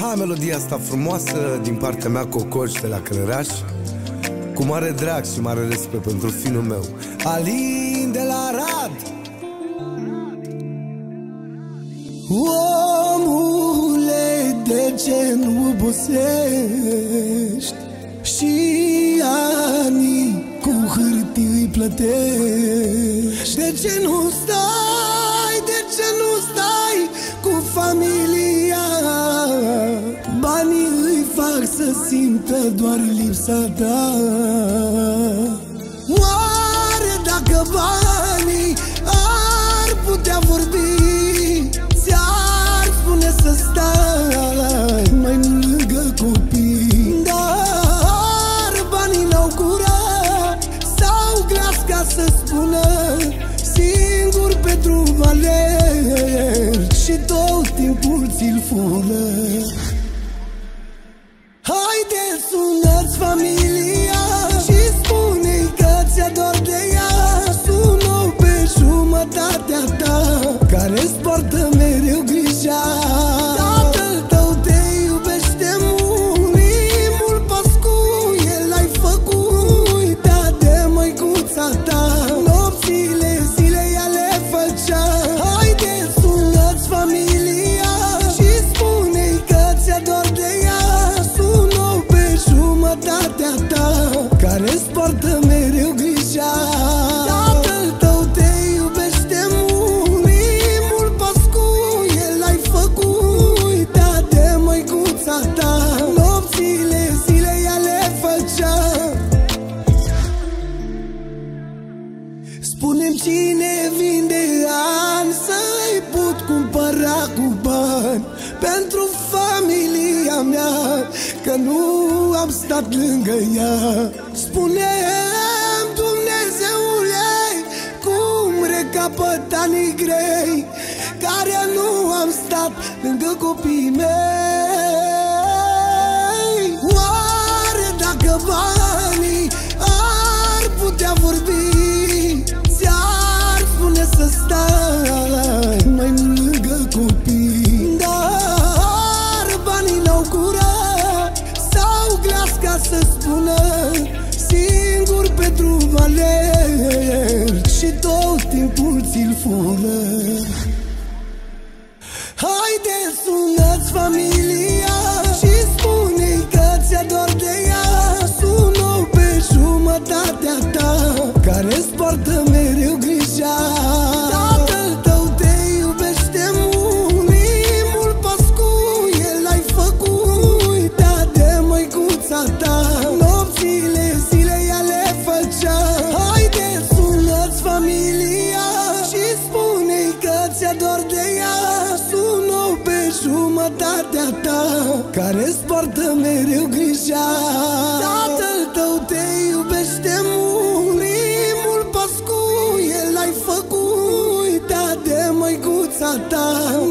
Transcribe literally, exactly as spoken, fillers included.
Ha, melodia asta frumoasă din partea mea, Cocoș de la Călăraș, cu mare drag și mare respect pentru finul meu Alin de la Arad. Omule, de ce nu obosești și anii cu hârtii îi plătești? De ce nu stai, de ce nu stai cu familia? Banii îi fac să simtă doar lipsa ta. Oare dacă banii ar putea vorbi, ți-ar spune să stai mai lângă copii? Dar banii n-au gură sau glas ca să spună, singur pe drum alerg și tot timpul ți-l fură. Haide, sună-ți familia și spune-i că ți-a dor de ea. Sună-o pe jumătatea ta, care-ți poartă mereu grija. Tatăl tău te iubește mult, mult pas cu el ai făcut. Uita de măicuța ta, nopțile, zile ea le făcea. Haide, sună-ți familia și spune-i că ți-a dor de ea. Sună-o pe jumătatea ta, care-ți poartă mereu grija. Tatăl tău te iubește mult, mult pas cu el ai făcut. Uita de măicuța ta, nopțile, zile ea le făcea. Spune-mi cine vinde ani să-i pot cumpăra cu bani pentru familia mea, că nu am stat lângă ea. Spune-mi, Dumnezeule, cum recapăt anii grei, care nu am stat lângă copiii mei. Oare dacă banii ar putea vorbi, ți-ar spune să stai mai lângă copii? Dar banii n-au gură sau glas ca să spună, singur pe drum alerg și tot timpul ți-l fură. Haide, sună-ți familia și spune-i că ți-a dor de ea. Sună-o pe jumătatea ta, care-ți poartă mereu grija. Tatăl tău te iubește mult, mult pas cu el ai făcut. Uita de măicuța ta, nopțile, zile ea le făcea. Haide, sună-ți familia și spune-i că ți-a dor de ea. Sună-o pe jumătatea ta, care-ți poartă mereu grija. Tatăl tău te iubește mult, mult pas cu el ai făcut. Uita de măicuța ta,